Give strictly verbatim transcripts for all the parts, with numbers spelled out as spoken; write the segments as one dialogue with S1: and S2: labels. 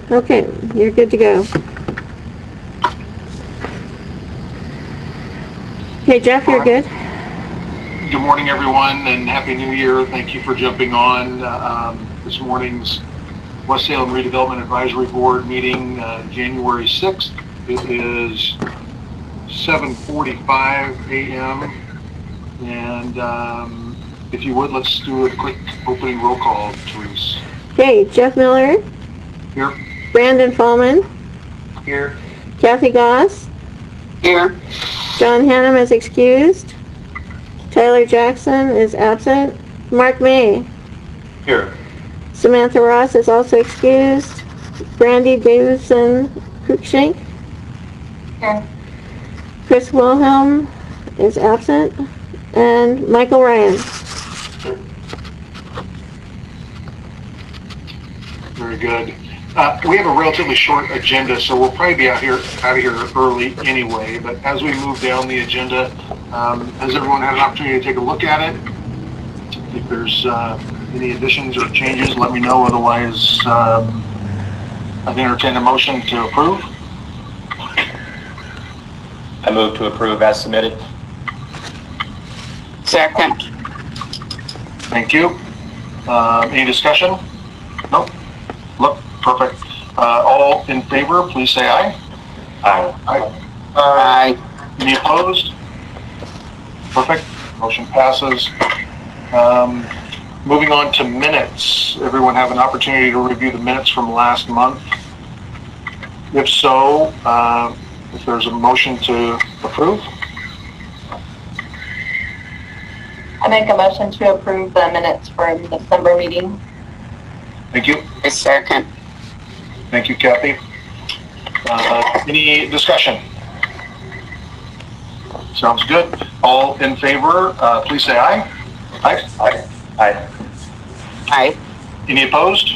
S1: Okay, you're good to go. Okay, Jeff, you're good.
S2: Good morning, everyone, and Happy New Year. Thank you for jumping on um, this morning's West Salem Redevelopment Advisory Board meeting, uh, January sixth. It is seven forty-five a m and um, if you would, let's do a quick opening roll call, Therese.
S1: Okay, Jeff Miller.
S2: Here.
S1: Brandon Fallman.
S2: Here.
S1: Kathy Goss.
S3: Here.
S1: John Hannum is excused. Tyler Jackson is absent. Mark May.
S2: Here.
S1: Samantha Ross is also excused. Brandy Davison Cruikshank.
S3: Here.
S1: Chris Wilhelm is absent. And Michael Ryan.
S2: Very good. Uh, we have a relatively short agenda, so we'll probably be out here out of here early anyway. But as we move down the agenda, um, has everyone had an opportunity to take a look at it? If there's uh, any additions or changes, let me know. Otherwise, um, I'd entertain a motion to approve.
S4: I move to approve as submitted.
S3: Second.
S2: Thank you. Uh, any discussion? Nope. Look, perfect. Uh, all in favor, please say aye.
S4: Aye.
S2: Aye.
S3: Aye.
S2: Any opposed? Perfect. Motion passes. Um, moving on to minutes. Everyone have an opportunity to review the minutes from last month? If so, uh, if there's a motion to approve?
S5: I make a motion to approve the minutes for the December meeting.
S2: Thank you.
S3: A second.
S2: Thank you, Kathy. Uh, any discussion? Sounds good. All in favor, uh, please say aye. Aye.
S4: Aye. Aye.
S3: Aye.
S2: Any opposed?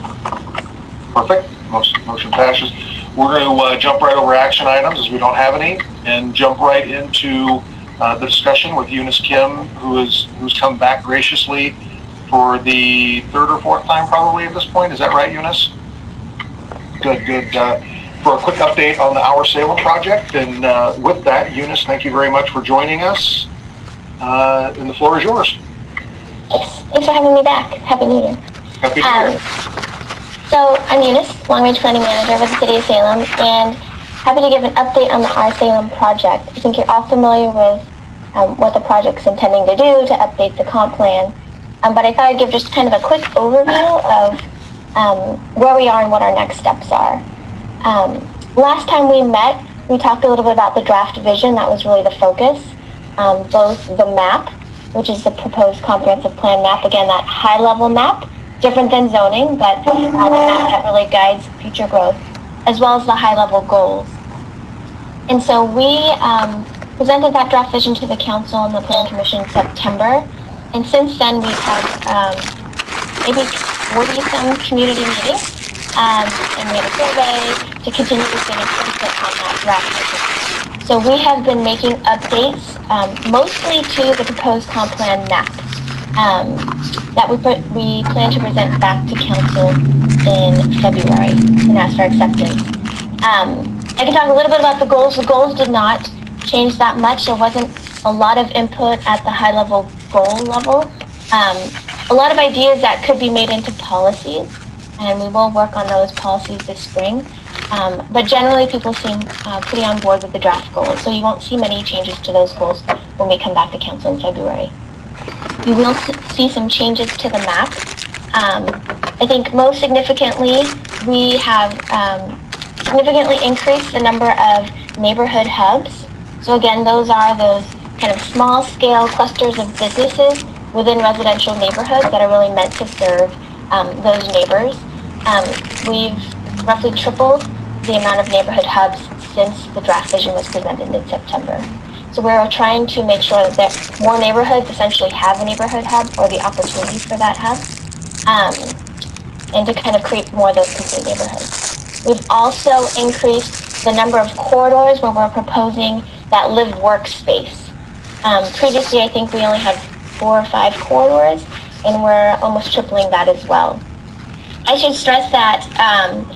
S2: Perfect. Motion, motion passes. We're going to uh, jump right over action items as we don't have any, and jump right into uh, the discussion with Eunice Kim, who is who's come back graciously for the third or fourth time probably at this point. Is that right, Eunice? Good, good. Uh, for a quick update on the Our Salem project. And uh, with that, Eunice, thank you very much for joining us. Uh, and the floor is yours.
S6: Thanks for having me back. Happy New Year.
S2: Happy New
S6: um,
S2: Year.
S6: So I'm Eunice, Long Range Planning Manager with the City of Salem, and happy to give an update on the Our Salem project. I think you're all familiar with um, what the project's intending to do to update the comp plan. Um, but I thought I'd give just kind of a quick overview of um, where we are and what our next steps are. Um, last time we met, we talked a little bit about the draft vision. That was really the focus. Um, both the map, which is the proposed comprehensive plan map, again, that high-level map, different than zoning, but uh, the map that really guides future growth, as well as the high-level goals. And so we um, presented that draft vision to the council and the Plan Commission in September. And since then, we've had um, maybe forty some community meetings, um, and we had a survey to continue to get input on that draft vision. So we have been making updates, um, mostly to the proposed comp plan map, um, that we put, we plan to present back to council in February and ask for acceptance. Um, I can talk a little bit about the goals. The goals did not change that much. There wasn't a lot of input at the high-level goal level. Um, a lot of ideas that could be made into policies, and we will work on those policies this spring. Um, but generally, people seem uh, pretty on board with the draft goals, so you won't see many changes to those goals when we come back to council in February. You will see some changes to the map. Um, I think most significantly, we have um, significantly increased the number of neighborhood hubs. So again, those are those kind of small-scale clusters of businesses within residential neighborhoods that are really meant to serve um, those neighbors. Um, we've roughly tripled the amount of neighborhood hubs since the draft vision was presented in September. So we're trying to make sure that there, more neighborhoods essentially have a neighborhood hub or the opportunity for that hub, um, and to kind of create more of those complete neighborhoods. We've also increased the number of corridors where we're proposing that lived workspace. Um, previously, I think we only had four or five corridors, and we're almost tripling that as well. I should stress that um,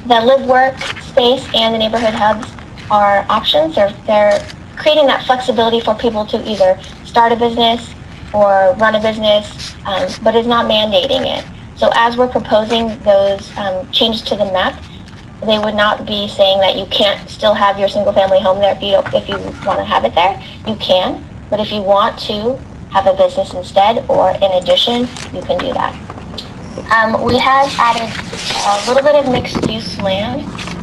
S6: the live work space and the neighborhood hubs are options. They're, they're creating that flexibility for people to either start a business or run a business, um, but is not mandating it. So as we're proposing those um, changes to the map, they would not be saying that you can't still have your single family home there if you don't, if you want to have it there. You can, but if you want to have a business instead or in addition, you can do that. Um, we have added a little bit of mixed use land,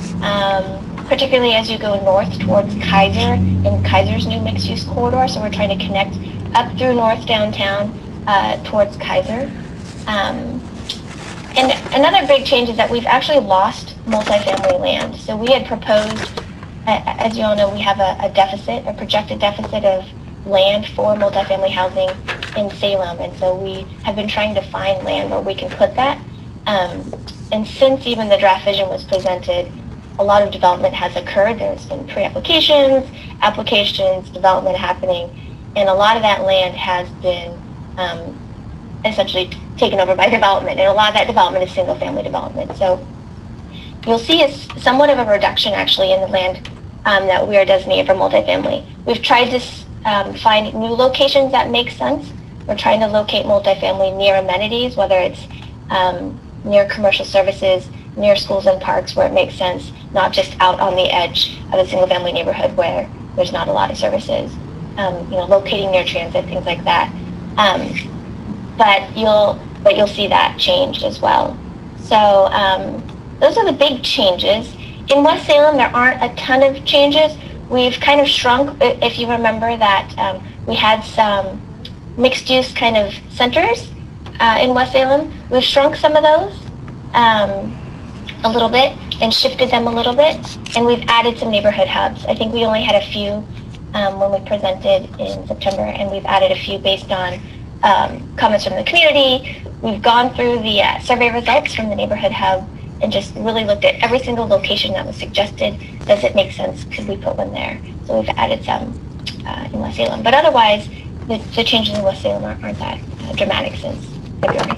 S6: um, particularly as you go north towards Kaiser in Kaiser's new mixed use corridor. So we're trying to connect up through north downtown uh, towards Kaiser. Um, and another big change is that we've actually lost multifamily land. So we had proposed, uh, as you all know, we have a, a deficit, a projected deficit of land for multifamily housing in Salem, and so we have been trying to find land where we can put that. Um, and since even the draft vision was presented, a lot of development has occurred. There's been pre-applications, applications, development happening, and a lot of that land has been um, essentially taken over by development, and a lot of that development is single-family development. So you'll see a, somewhat of a reduction actually in the land um, that we are designated for multifamily. We've tried to um, find new locations that make sense. We're trying to locate multifamily near amenities, whether it's um, near commercial services, near schools and parks where it makes sense, not just out on the edge of a single family neighborhood where there's not a lot of services. Um, you know, locating near transit, things like that. Um, but you'll but you'll see that change as well. So um, those are the big changes. In West Salem, there aren't a ton of changes. We've kind of shrunk, if you remember that um, we had some mixed use kind of centers uh, in West Salem. We've shrunk some of those um, a little bit and shifted them a little bit, and we've added some neighborhood hubs. I think we only had a few um, when we presented in September, and we've added a few based on um, comments from the community. We've gone through the uh, survey results from the neighborhood hub and just really looked at every single location that was suggested. Does it make sense? Could we put one there? So we've added some uh, in West Salem. But otherwise, the, the changes in West Salem aren't, aren't that uh, dramatic since February.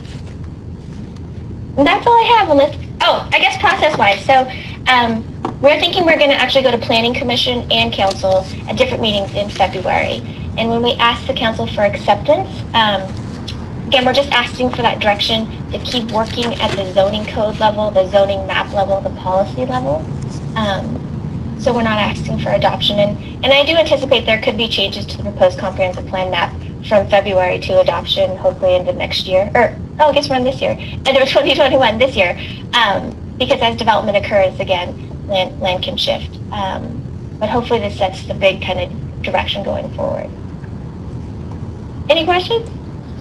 S6: And that's all I have on this. Oh, I guess process-wise. So um, we're thinking we're going to actually go to Planning Commission and Council at different meetings in February. And when we ask the Council for acceptance, um, again, we're just asking for that direction to keep working at the zoning code level, the zoning map level, the policy level. Um, so we're not asking for adoption. And, and I do anticipate there could be changes to the proposed comprehensive plan map from February to adoption, hopefully into next year. Or, oh, I guess we're in this year. End of twenty twenty-one, this year. Um, because as development occurs, again, land, land can shift. Um, but hopefully this sets the big kind of direction going forward. Any questions?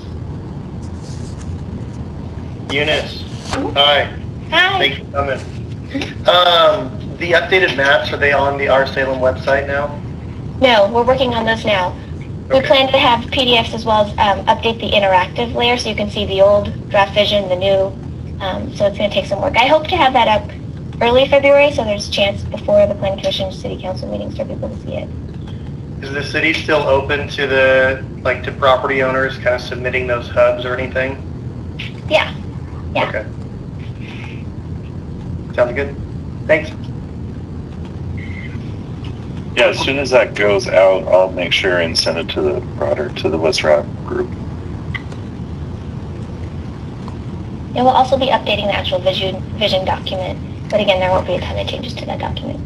S7: Eunice, hi.
S6: Hi.
S7: Thanks for coming. Um, the updated maps, are they on the R Salem website now?
S6: No, we're working on those now. We
S7: Okay.
S6: plan to have P D Fs as well as um, update the interactive layer so you can see the old draft vision, the new. Um, so it's going to take some work. I hope to have that up early February so there's a chance before the Planning Commission City Council meetings for people to see it.
S7: Is the city still open to the, like, to property owners kind of submitting those hubs or anything?
S6: Yeah. Yeah.
S7: Okay. Sounds good. Thanks.
S8: Yeah, as soon as that goes out, I'll make sure and send it to the broader, to the West Rock group.
S6: And we'll also be updating the actual vision, vision document. But again, there won't be a ton of changes to that document.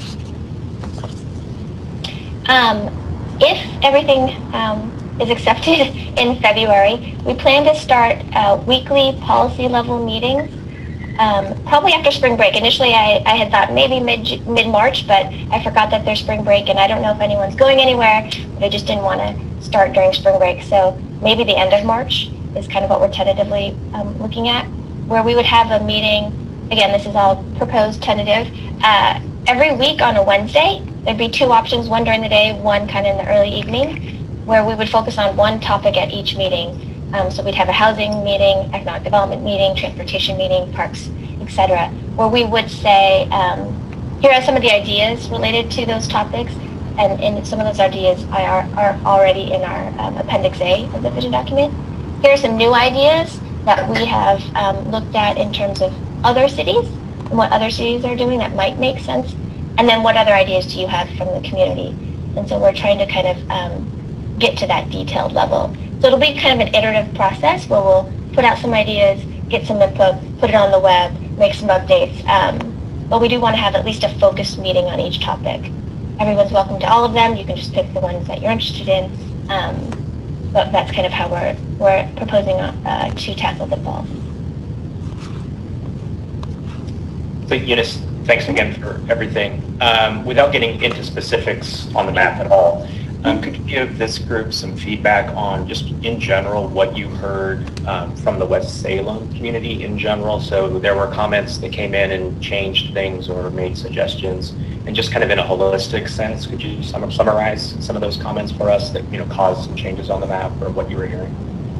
S6: Um, if everything um, is accepted in February, we plan to start uh, weekly policy level meetings, um, probably after spring break. Initially, I, I had thought maybe mid, mid-March, but I forgot that there's spring break, and I don't know if anyone's going anywhere, but I just didn't want to start during spring break. So maybe the end of March is kind of what we're tentatively um, looking at, where we would have a meeting. Again, this is all proposed tentative. Uh, every week on a Wednesday, there'd be two options, one during the day, one kind of in the early evening, where we would focus on one topic at each meeting. Um, so we'd have a housing meeting, economic development meeting, transportation meeting, parks, et cetera, where we would say, um, here are some of the ideas related to those topics, and, and some of those ideas are, are already in our um, Appendix A of the vision document. Here are some new ideas that we have um, looked at in terms of other cities and what other cities are doing that might make sense, and then what other ideas do you have from the community? And so we're trying to kind of um, get to that detailed level. So it'll be kind of an iterative process where we'll put out some ideas, get some input, put it on the web, make some updates. Um, but we do want to have at least a focused meeting on each topic. Everyone's welcome to all of them. You can just pick the ones that you're interested in. Um, but that's kind of how we're, we're proposing uh, to tackle the fall.
S4: So Eunice, thanks again for everything. Um, without getting into specifics on the map at all, um, could you give this group some feedback on just in general what you heard um, from the West Salem community in general? So there were comments that came in and changed things or made suggestions, and just kind of in a holistic sense, could you sum summarize some of those comments for us that you know caused some changes on the map or what you were hearing?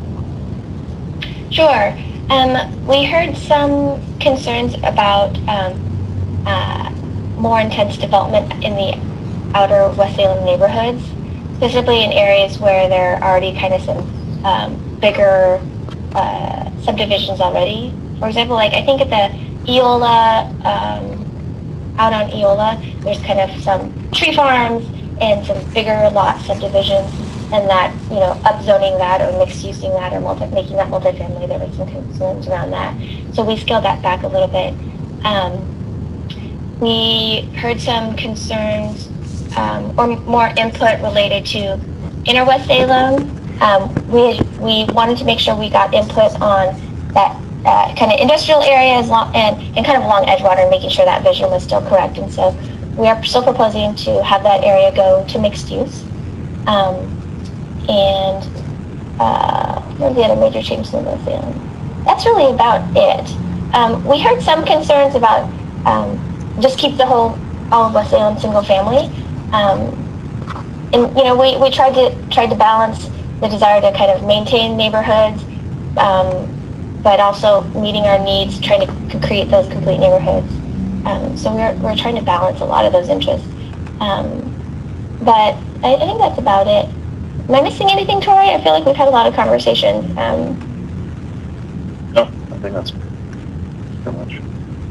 S6: Sure. Um, we heard some concerns about um, uh, more intense development in the outer West Salem neighborhoods, specifically in areas where there are already kind of some um, bigger uh, subdivisions already. For example, like I think at the Eola, um, out on Eola, there's kind of some tree farms and some bigger lot subdivisions, and that, you know, upzoning that or mixed using that or multi making that multifamily, there were some concerns around that. So we scaled that back a little bit. Um, we heard some concerns um, or more input related to inner West Salem. Um, we, we wanted to make sure we got input on that uh, kind of industrial area as long, and, and kind of along Edgewater, making sure that vision was still correct. And so we are still proposing to have that area go to mixed use. Um, and uh, what are the other major changes in West Salem? That's really about it. Um, we heard some concerns about um, just keep the whole, all of West Salem single family. Um, and you know, we, we tried to tried to balance the desire to kind of maintain neighborhoods, um, but also meeting our needs, trying to create those complete neighborhoods. Um, so we're, we're trying to balance a lot of those interests. Um, but I, I think that's about it. Am I missing anything, Tori? I feel like we've had a lot of conversations. Um,
S8: No, I think that's pretty much.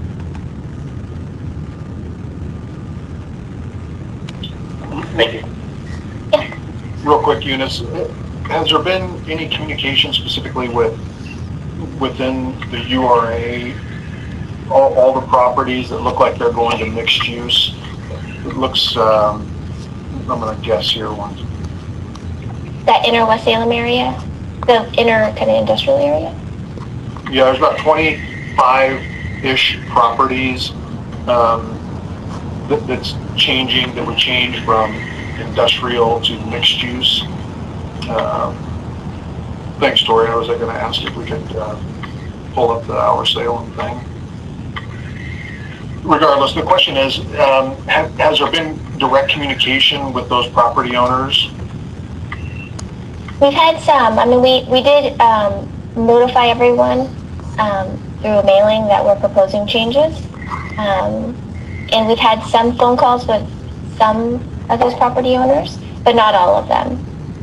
S4: Thank you.
S6: yeah.
S2: Real quick, Eunice, has there been any communication specifically with, within the U R A, all, all the properties that look like they're going to mixed use? It looks, um, I'm gonna guess here, one.
S6: That inner West Salem area, the inner kind of industrial area.
S2: Yeah, there's about twenty-five-ish properties um, that, that's changing, that would change from industrial to mixed use. Uh, thanks, Tori. I was going to ask if we could uh, pull up the Our Salem thing. Regardless, the question is, um, have, has there been direct communication with those property owners?
S6: We've had some. I mean, we, we did um, notify everyone um, through a mailing that we're proposing changes. Um, and we've had some phone calls with some of those property owners, but not all of them.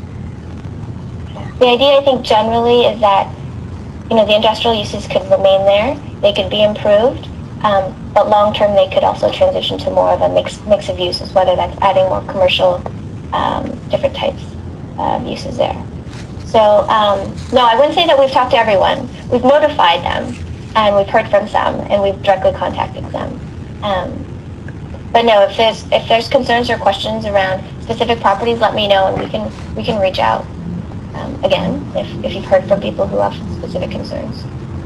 S6: The idea, I think, generally is that, you know, the industrial uses could remain there. They could be improved. Um, but long-term, they could also transition to more of a mix, mix of uses, whether that's adding more commercial, um, different types of uses there. So, um, no, I wouldn't say that we've talked to everyone. We've notified them, and we've heard from some, and we've directly contacted them. Um, but no, if there's if there's concerns or questions around specific properties, let me know, and we can we can reach out um, again if if you've heard from people who have specific concerns.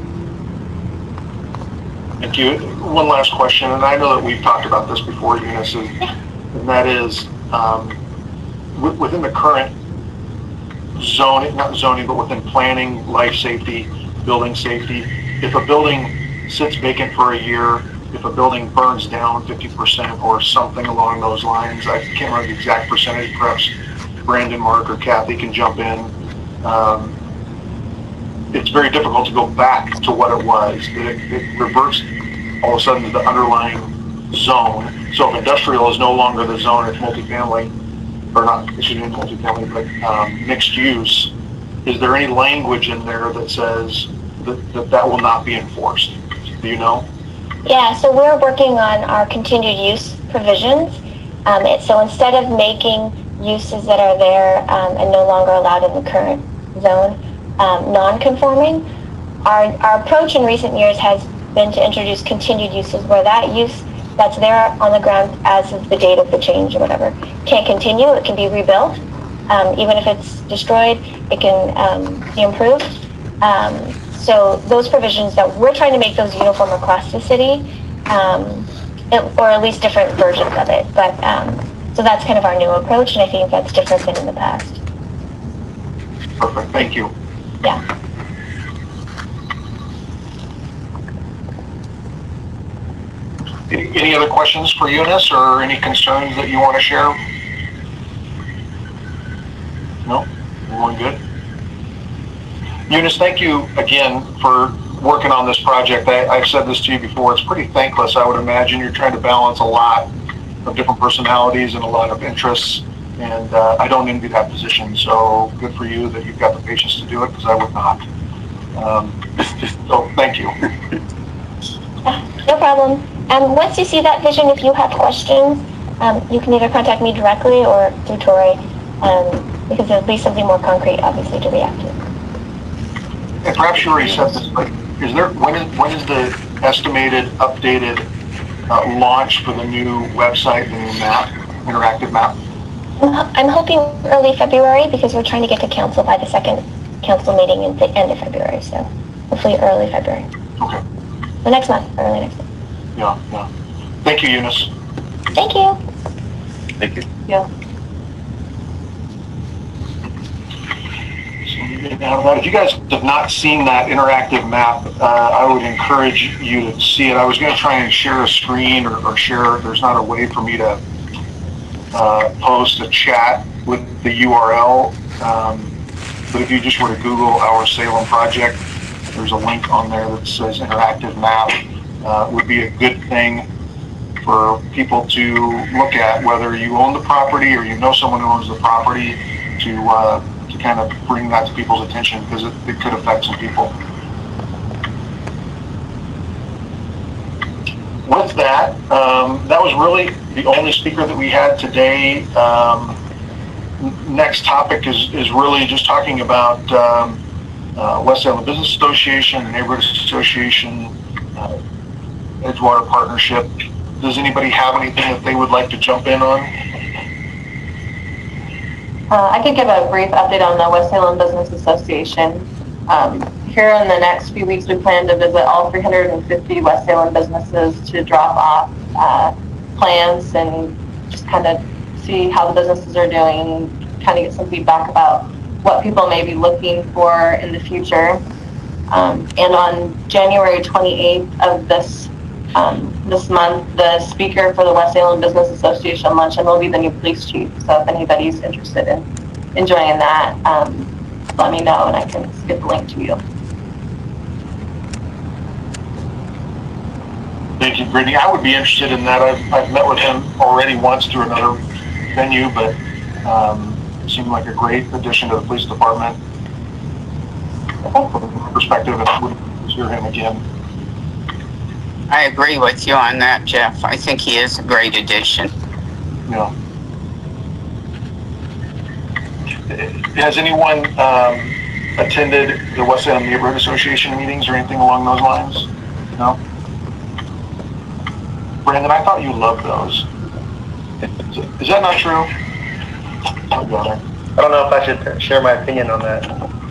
S2: Thank you. One last question, and I know that we've talked about this before, Eunice, and, and that is um, w within the current zoning, not zoning, but within planning, life safety, building safety, if a building sits vacant for a year, if a building burns down fifty percent or something along those lines, I can't remember the exact percentage, perhaps Brandon, Mark, or Kathy can jump in. Um, it's very difficult to go back to what it was. It, it reverts all of a sudden to the underlying zone. So if industrial is no longer the zone, it's multifamily, or not, excuse me, multifamily, but um, mixed use. Is there any language in there that says that that, that will not be enforced? Do you know?
S6: Yeah, so we're working on our continued use provisions. Um, it, so instead of making uses that are there um, and no longer allowed in the current zone um, non-conforming, our, our approach in recent years has been to introduce continued uses where that use that's there on the ground as of the date of the change or whatever can't continue. It can be rebuilt. Um, even if it's destroyed, it can um, be improved. Um, so those provisions that we're trying to make those uniform across the city, um, it, or at least different versions of it. But um, so that's kind of our new approach, and I think that's different than in the past.
S2: Perfect. Thank you.
S6: Yeah.
S2: Any other questions for Eunice or any concerns that you want to share? No? Everyone good? Eunice, thank you again for working on this project. I, I've said this to you before, it's pretty thankless. I would imagine you're trying to balance a lot of different personalities and a lot of interests, and uh, I don't envy that position. So good for you that you've got the patience to do it, because I would not. Um, so thank you.
S6: No problem. Um, once you see that vision, if you have questions, um, you can either contact me directly or through Tori, um, because there'll be something more concrete, obviously, to react to.
S2: And perhaps you already said this, but is there, when is, when is the estimated updated uh, launch for the new website, the new map, interactive map?
S6: I'm hoping early February, because we're trying to get to council by the second council meeting in the end of February, so hopefully early February.
S2: Okay.
S6: The next month, early next month.
S2: Yeah, yeah. Thank you, Eunice.
S6: Thank you.
S8: Thank you.
S5: Yeah.
S2: Now, if you guys have not seen that interactive map, uh, I would encourage you to see it. I was going to try and share a screen or, or share, there's not a way for me to uh, post a chat with the U R L, um, but if you just were to Google Our Salem Project, there's a link on there that says interactive map. Uh, would be a good thing for people to look at, whether you own the property or you know someone who owns the property, to uh, to kind of bring that to people's attention, because it, it could affect some people. With that, um, that was really the only speaker that we had today. Um, next topic is, is really just talking about um, uh, West Salem Business Association, Neighborhood Association, uh, Edgewater Partnership. Does anybody have anything that they would like to jump in on?
S5: Uh, I could give a brief update on the West Salem Business Association. Um, here in the next few weeks, we plan to visit all three hundred fifty West Salem businesses to drop off uh, plans and just kind of see how the businesses are doing, kind of get some feedback about what people may be looking for in the future. Um, and on January twenty-eighth of this um, this month, the speaker for the West Salem Business Association luncheon will be the new police chief. So if anybody's interested in, in joining that, um, let me know and I can get the link to you.
S2: Thank you, Brittany. I would be interested in that. I've, I've met with him already once through another venue, but um, it seemed like a great addition to the police department. From my perspective, and I would hear him again.
S3: I agree with you on that, Jeff. I think he is a great addition.
S2: Yeah. Has anyone um, attended the West Salem Neighborhood Association meetings or anything along those lines? No? Brandon, I thought you loved those. Is that not true? Oh, brother.
S7: I don't know if I should share my opinion on that.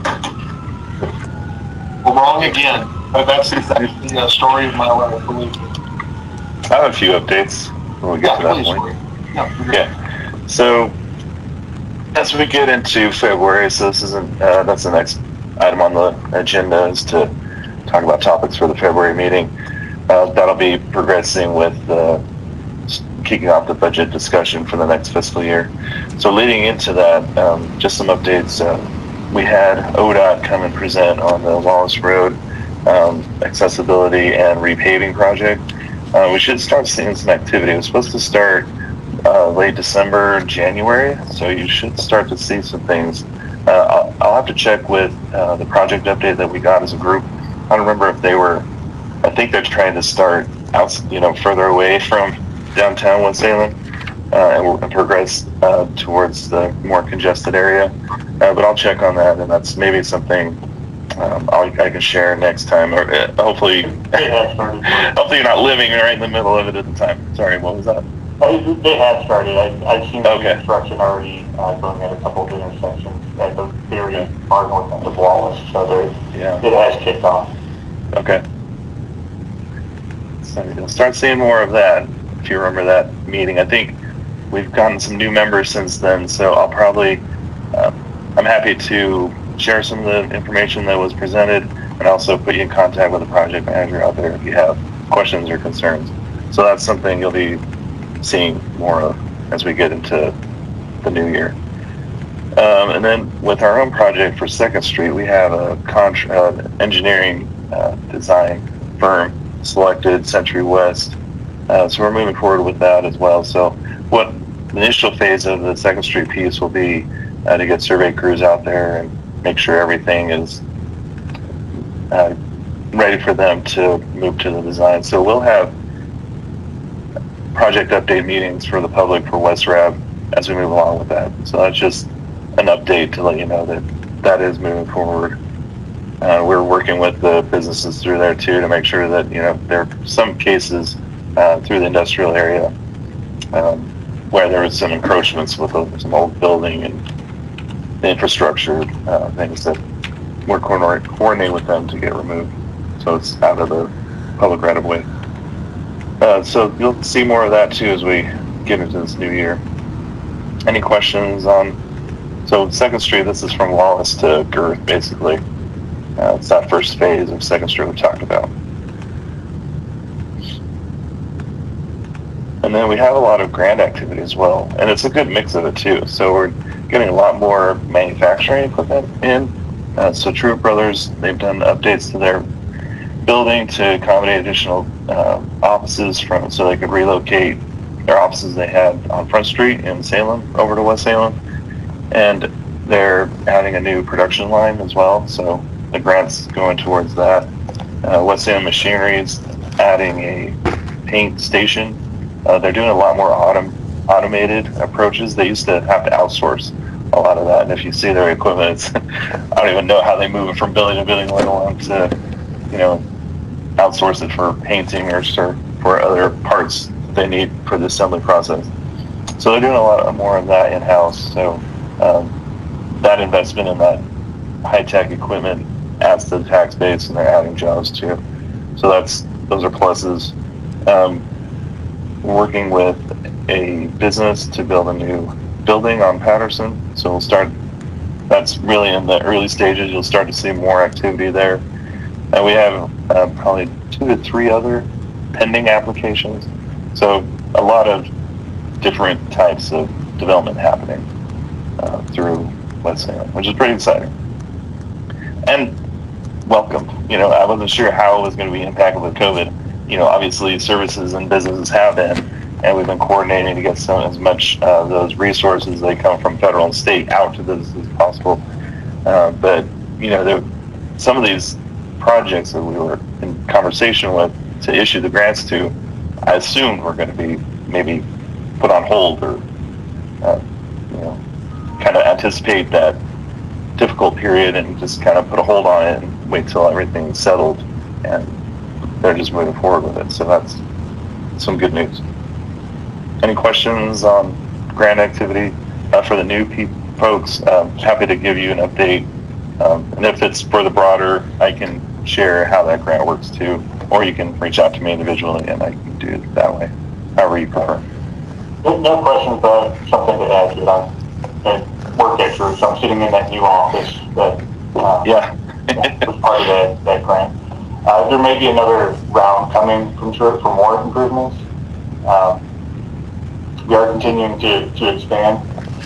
S2: Well, wrong again. But that's, that's the uh, story of my life, believe me.
S8: I have a few updates when we get
S2: Yeah,
S8: to that
S2: please,
S8: point.
S2: Yeah,
S8: Yeah. So as we get into February, so this isn't, uh, that's the next item on the agenda, is to talk about topics for the February meeting. Uh, that'll be progressing with uh, kicking off the budget discussion for the next fiscal year. So leading into that, um, just some updates. Uh, we had O D O T come and present on the Wallace Road um, accessibility and repaving project. Uh, we should start seeing some activity. It was supposed to start uh, late December, January, so you should start to see some things. Uh, I'll, I'll have to check with uh, the project update that we got as a group. I don't remember if they were, I think they're trying to start out, you know, further away from downtown West Salem, uh, and we'll progress uh, towards the more congested area. Uh, but I'll check on that, and that's maybe something um, I'll, I can share next time, or uh, hopefully, hopefully you're not living right in the middle of it at the time. Sorry, what was that?
S9: They have started. I, I've seen
S8: Okay.
S9: the construction already uh, going at a couple of intersections at the very far north end of Wallace, so there,
S8: Yeah.
S9: it has kicked off.
S8: Okay. So you'll start seeing more of that if you remember that meeting. I think we've gotten some new members since then, so I'll probably, uh, I'm happy to share some of the information that was presented and also put you in contact with the project manager out there if you have questions or concerns. So that's something you'll be seeing more of as we get into the new year. Um, and then with our own project for Second Street, we have a contra- uh, engineering uh, design firm selected, Century West. Uh, so we're moving forward with that as well. So what the initial phase of the Second Street piece will be uh, to get survey crews out there and make sure everything is uh, ready for them to move to the design. So we'll have project update meetings for the public for West Rab as we move along with that. So that's just an update to let you know that that is moving forward. Uh, we're working with the businesses through there too to make sure that, you know, there are some cases uh, through the industrial area um, where there was some encroachments with uh, some old building and the infrastructure uh, things that we're coordinating with them to get removed, so it's out of the public right of way. Uh, so you'll see more of that too as we get into this new year. Any questions on, so Second Street, this is from Wallace to Girth basically. Uh, it's that first phase of Second Street we talked about. And then we have a lot of grant activity as well, and it's a good mix of it too. So we're getting a lot more manufacturing equipment in. Uh, so Truett Brothers, they've done updates to their building to accommodate additional uh, offices from, so they could relocate their offices they had on Front Street in Salem over to West Salem. And they're adding a new production line as well, so the grant's going towards that. Uh, West Salem Machinery's adding a paint station. Uh, they're doing a lot more autom automated approaches. They used to have to outsource a lot of that, and if you see their equipment, it's, I don't even know how they move it from building to building, let alone to, you know, outsource it for painting or for other parts they need for the assembly process. So they're doing a lot more of that in-house. So um, that investment in that high-tech equipment adds to the tax base, and they're adding jobs too. So that's, those are pluses. Um, working with a business to build a new building on Patterson. So we'll start, that's really in the early stages. You'll start to see more activity there. And we have uh, probably two to three other pending applications. So a lot of different types of development happening uh, through West Salem, which is pretty exciting. And welcome. You know, I wasn't sure how it was going to be impacted with COVID. You know, obviously services and businesses have been, and we've been coordinating to get some as much of uh, those resources that come from federal and state out to businesses as possible. Uh, but, you know, there, some of these projects that we were in conversation with to issue the grants to, I assumed were going to be maybe put on hold or, uh, you know, kind of anticipate that difficult period and just kind of put a hold on it and wait till everything's settled, and they're just moving forward with it. So that's some good news. Any questions on grant activity uh, for the new pe folks? Um, happy to give you an update. Um, and if it's for the broader, I can share how that grant works too, or you can reach out to me individually and I can do it that way, however you prefer.
S9: No, no questions, but something to add to that. At work extra, so I'm sitting in that new office that uh,
S8: yeah.
S9: was part of that, that grant. Uh, there may be another round coming from Truett for more improvements. Um, we are continuing to, to expand,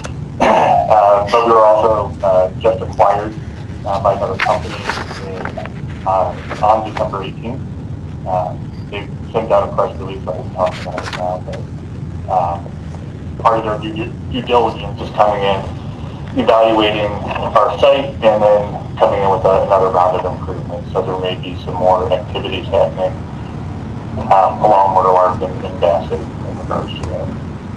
S9: uh, but we were also uh, just acquired uh, by another company in, uh, on December eighteenth. Uh, they sent out a press release that we'll talk about it now, but um, part of their due, due diligence is coming in, evaluating our site, and then coming in with a, another round of improvements. So there may be some more activities happening um, along Myrtle Arc and, and Bassett in regards to that.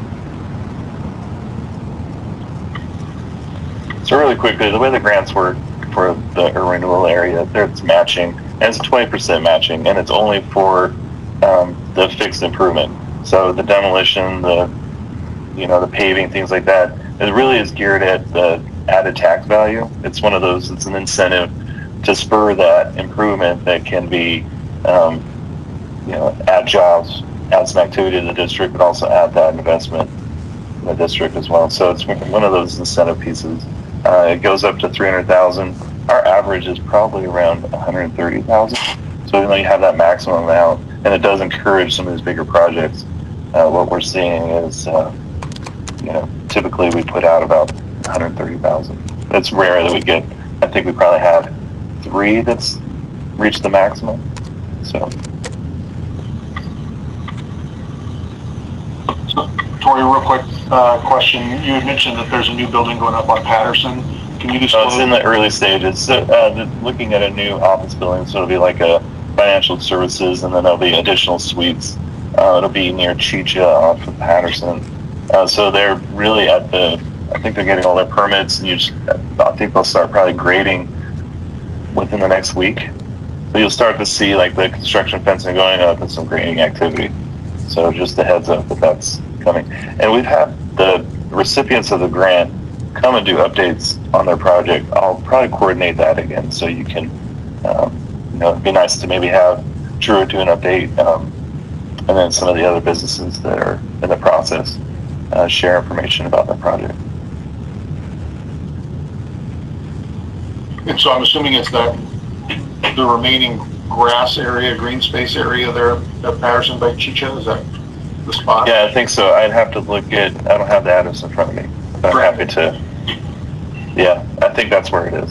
S8: So really quickly, the way the grants work for the urban renewal area, there's matching, and it's twenty percent matching, and it's only for um, the fixed improvement. So the demolition, the you know the paving, things like that, it really is geared at the added tax value. It's one of those. It's an incentive to spur that improvement that can be, um, you know, add jobs, add some activity to the district, but also add that investment in the district as well. So it's one of those incentive pieces. Uh, it goes up to three hundred thousand. Our average is probably around one hundred thirty thousand. So you know you have that maximum amount, and it does encourage some of these bigger projects. Uh, what we're seeing is, uh, you know, typically we put out about one hundred thirty thousand. It's rare that we get. I think we probably have three that's reached the maximum. So.
S2: So, Tori, real quick uh, question. You had mentioned that there's a new building going up on Patterson. Can you disclose?
S8: So it's in the early stages. So, uh, the, looking at a new office building, so it'll be like a financial services, and then there'll be additional suites. Uh, it'll be near Chicha off of Patterson. Uh, so they're really at the, I think they're getting all their permits, and you just, I think they'll start probably grading within the next week. So you'll start to see like the construction fencing going up and some grading activity. So just a heads up that that's coming. And we've had the recipients of the grant come and do updates on their project. I'll probably coordinate that again so you can, um, you know, it'd be nice to maybe have Drew do an update, um, and then some of the other businesses that are in the process uh, share information about that project.
S2: And so I'm assuming it's that the remaining grass area, green space area there at Patterson by Chicha, is that the spot?
S8: Yeah, I think so. I'd have to look at, I don't have the address in front of me, but I'm happy to. Yeah, I think that's where it is.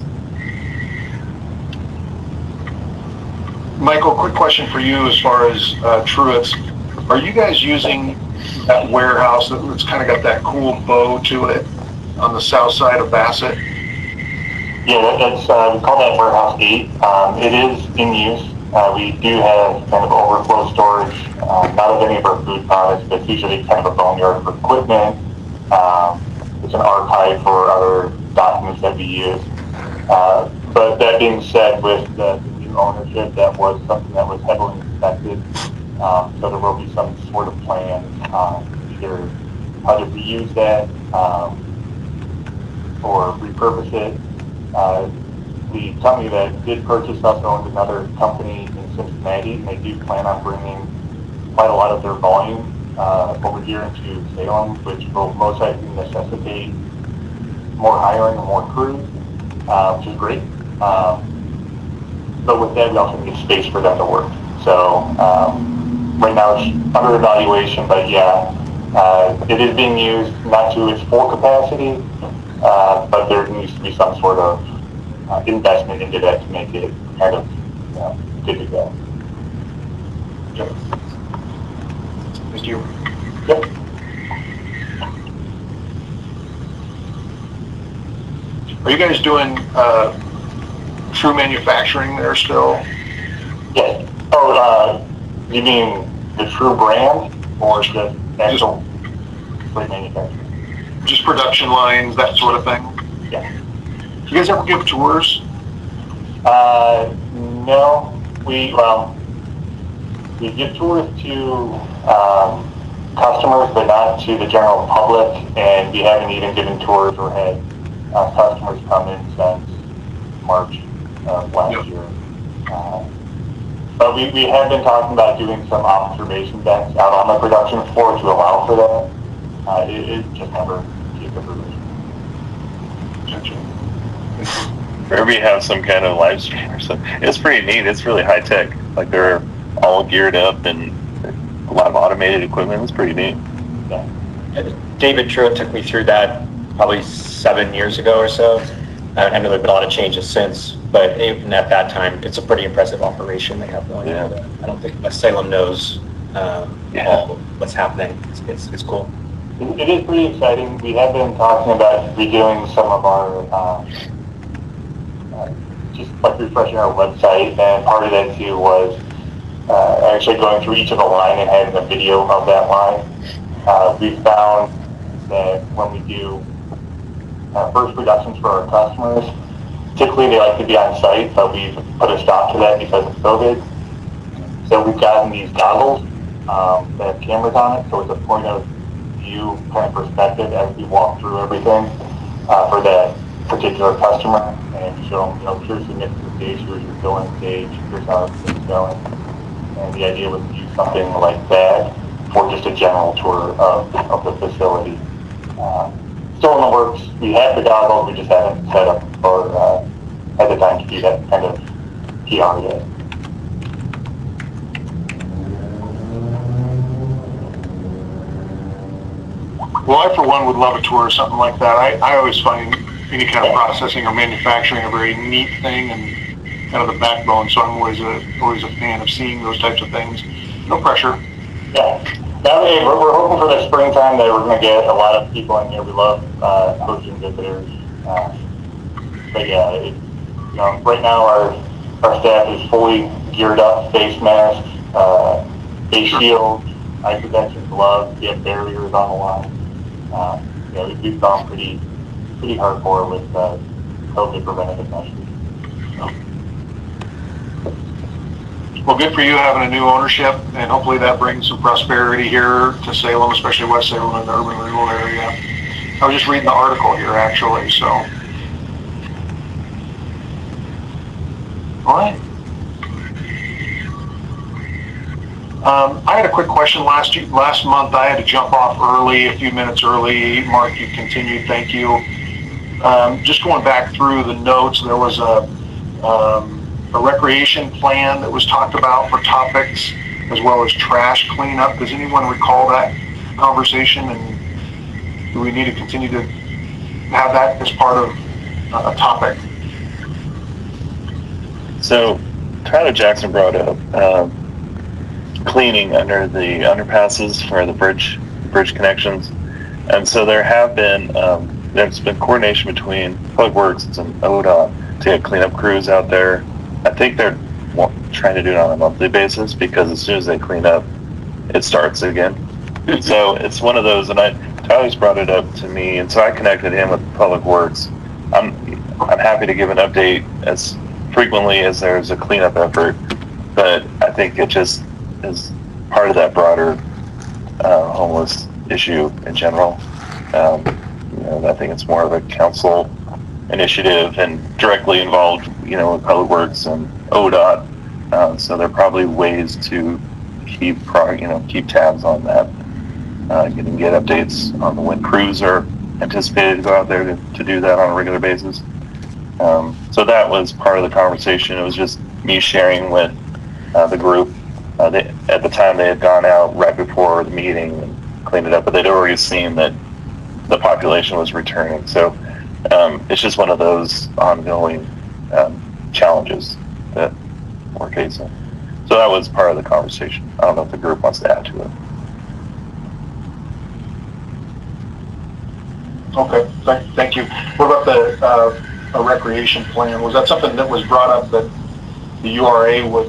S2: Michael, quick question for you as far as uh, Truett's. Are you guys using that warehouse that's kind of got that cool bow to it on the south side of Bassett?
S9: Yeah, that, that's, uh, we call that Warehouse eight. Um, it is in use. Uh, we do have kind of overflow storage, uh, not of any of our food products, but it's usually kind of a boneyard for equipment. Um, it's an archive for other documents that we use. Uh, but that being said, with the new ownership, that was something that was heavily inspected. Um, so there will be some sort of plan, um, either how to reuse that um, or repurpose it. Uh, the company that did purchase us owns another company in Cincinnati, and they do plan on bringing quite a lot of their volume uh, over here into Salem, which will most likely necessitate more hiring and more crews, uh, which is great. Um, but with that, we also need space for them to work. So um, right now it's under evaluation, but yeah, uh, it is being used not to its full capacity, uh, but there needs to be some sort of uh, investment into that to make it kind of you know, good to go.
S2: Yep. Thank you.
S9: Yep.
S2: Are you guys doing uh, true manufacturing there still?
S9: Yes. Oh, uh, you mean the True brand or just actual freight manufacturing?
S2: Just production lines, that sort of thing?
S9: Yeah.
S2: Do you guys ever give tours?
S9: Uh, no. We, well, we give tours to um, customers, but not to the general public, and we haven't even given tours or had uh, customers come in since March of last
S2: Yep.
S9: year. Uh, but we, we have been talking about doing some observation decks out on the production floor to allow for that. Uh, it, it just never came to fruition.
S8: Or we have some kind of live stream or something. It's pretty neat. It's really high tech. Like they're all geared up and a lot of automated equipment. It's pretty neat.
S9: Yeah.
S4: David Truitt took me through that probably seven years ago or so. Uh, I know there have been a lot of changes since, but even at that time, it's a pretty impressive operation they have going.
S8: Yeah.
S4: on. I don't think West Salem knows um,
S8: Yeah.
S4: all what's happening. It's, it's, it's cool.
S9: It, it is pretty exciting. We have been talking about redoing some of our, um, uh, just like refreshing our website, and part of that too was uh, actually going through each of the line and having a video of that line. Uh, we found that when we do uh, first reductions for our customers, typically they like to be on site, but we've put a stop to that because of COVID. So we've gotten these goggles um, that have cameras on it, so it's a point of view kind of perspective as we walk through everything uh, for that particular customer, and show them, you know, here's the significant stage, here's your filling stage, here's how it's going. And the idea was to use something like that for just a general tour of, of the facility. Uh, still in the works. We have the goggles, we just haven't set up or uh, had the time to do that kind of P R yet.
S2: Well, I for one would love a tour or something like that. I, I always find any kind of processing or manufacturing a very neat thing and kind of the backbone, so I'm always a always a fan of seeing those types of things. No pressure.
S9: Yeah. Now, hey, we're, we're hoping for the springtime that we're going to get a lot of people in here. We love uh, hosting visitors. Uh, but yeah, it, you know, right now our our staff is fully geared up, face masks, uh, face shields, eye protection gloves, we have barriers on the line. Uh, yeah, we, we've gone pretty pretty hardcore with uh, COVID preventative measures.
S2: Well, good for you having a new ownership, and hopefully that brings some prosperity here to Salem, especially West Salem and the urban renewal area. I was just reading the article here, actually, so. All right. Um, I had a quick question last last month. I had to jump off early, a few minutes early. Mark, you continued, thank you. Um, just going back through the notes, there was a, um, a recreation plan that was talked about for topics, as well as trash cleanup. Does anyone recall that conversation, and do we need to continue to have that as part of a topic?
S8: So Tyler Jackson brought up um, cleaning under the underpasses for the bridge bridge connections, and so there have been um, there's been coordination between Public Works and O D O T to get cleanup crews out there. I think they're trying to do it on a monthly basis, because as soon as they clean up, it starts again. So it's one of those, and I Tyler's brought it up to me, and so I connected him with Public Works. I'm I'm happy to give an update as frequently as there's a cleanup effort, but I think it just is part of that broader uh, homeless issue in general. Um, you know, I think it's more of a council initiative and directly involved, you know, with Public Works and O D O T. Uh, so there are probably ways to keep, pro you know, keep tabs on that. Uh, you can get updates on when crews are anticipated to go out there to, to do that on a regular basis. Um, so that was part of the conversation. It was just me sharing with uh, the group. Uh, they, at the time, they had gone out right before the meeting and cleaned it up, but they'd already seen that the population was returning. So um, it's just one of those ongoing um, challenges that we're facing. So that was part of the conversation. I don't know if the group wants to add to it.
S2: Okay, thank, thank you. What about the uh, a recreation plan? Was that something that was brought up that the U R A would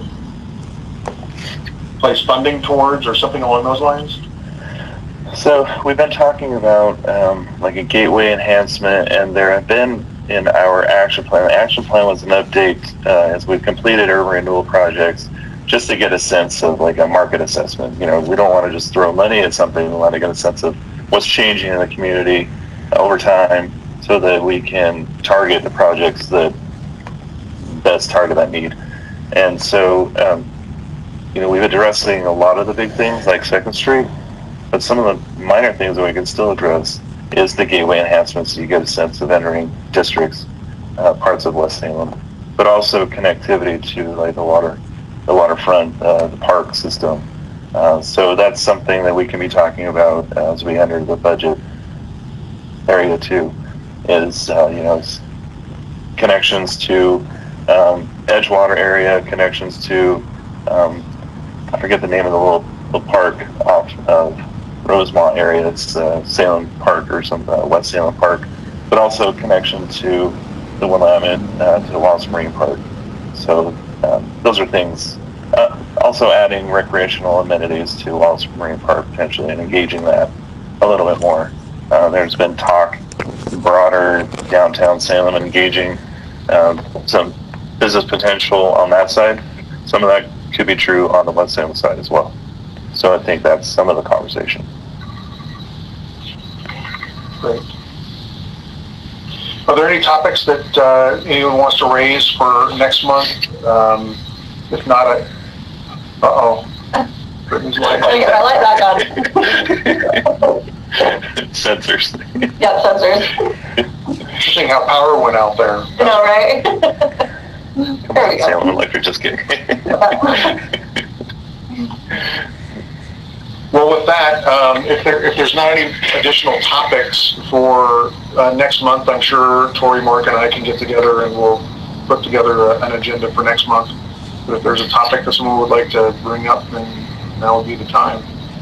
S2: place funding towards, or something along those lines?
S8: So we've been talking about um, like a gateway enhancement, and there have been in our action plan. The action plan was an update uh, as we've completed urban renewal projects, just to get a sense of like a market assessment. You know, we don't want to just throw money at something. We want to get a sense of what's changing in the community over time, so that we can target the projects that best target that need. And so, um, you know, we've been addressing a lot of the big things like Second Street, but some of the minor things that we can still address is the gateway enhancements, so you get a sense of entering districts, uh, parts of West Salem, but also connectivity to like the water, the waterfront, uh, the park system. Uh, so that's something that we can be talking about as we enter the budget area too, is uh, you know, connections to um, Edgewater area, connections to um, I forget the name of the little, little park off of Rosemont area. It's uh, Salem Park or some uh, West Salem Park, but also connection to the Willamette, uh, to the Wallace Marine Park. So um, those are things uh, also adding recreational amenities to Wallace Marine Park potentially and engaging that a little bit more. Uh, there's been talk broader downtown Salem engaging um, some business potential on that side. Some of that could be true on the West Salem side as well. So I think that's some of the conversation.
S2: Great. Are there any topics that uh, anyone wants to raise for next month? Um, if not, I, uh-oh. Brittany's light.
S5: I got my light back on.
S8: Sensors.
S5: Yeah, sensors.
S2: Interesting how power went out there.
S5: You know, right?
S8: Come
S5: There we
S8: on,
S5: go.
S8: Salem Electric, just kidding.
S2: Well, with that, um, if there if there's not any additional topics for uh, next month, I'm sure Tori, Mark, and I can get together and we'll put together a, an agenda for next month. But if there's a topic that someone would like to bring up, then now would be the time.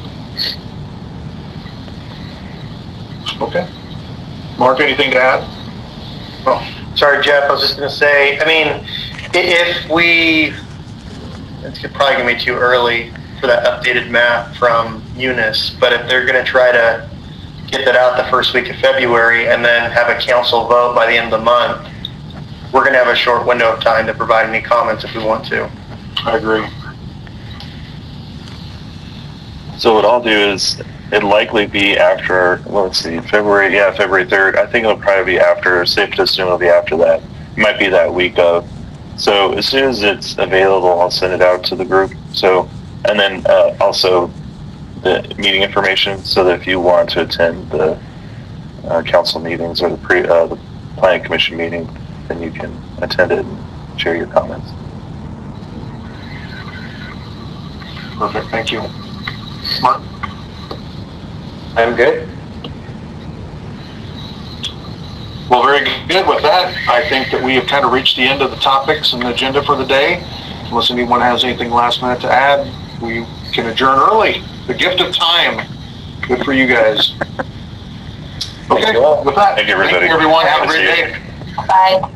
S2: Okay. Mark, anything to add?
S7: Oh, sorry, Jeff, I was just going to say, I mean, i- if we, it's probably going to be too early for that updated map from Eunice, but if they're going to try to get that out the first week of February and then have a council vote by the end of the month, we're going to have a short window of time to provide any comments if we want to.
S2: I agree.
S8: So what I'll do is, it'll likely be after, well, let's see, February, yeah, February third. I think it'll probably be after, safe to assume it'll be after that. It might be that week of. So as soon as it's available, I'll send it out to the group. So, and then uh, also the meeting information, so that if you want to attend the uh, council meetings or the pre, uh, the planning commission meeting, then you can attend it and share your comments.
S2: Perfect. Thank you. Mark?
S4: I'm good.
S2: Well, very good. With that, I think that we have kind of reached the end of the topics and the agenda for the day. Unless anyone has anything last minute to add, we can adjourn early. The gift of time. Good for you guys. Okay, with that,
S8: Thank you, everybody.
S2: thank you, everyone. Have a
S8: Good to
S2: great
S8: see you.
S2: day.
S5: Bye.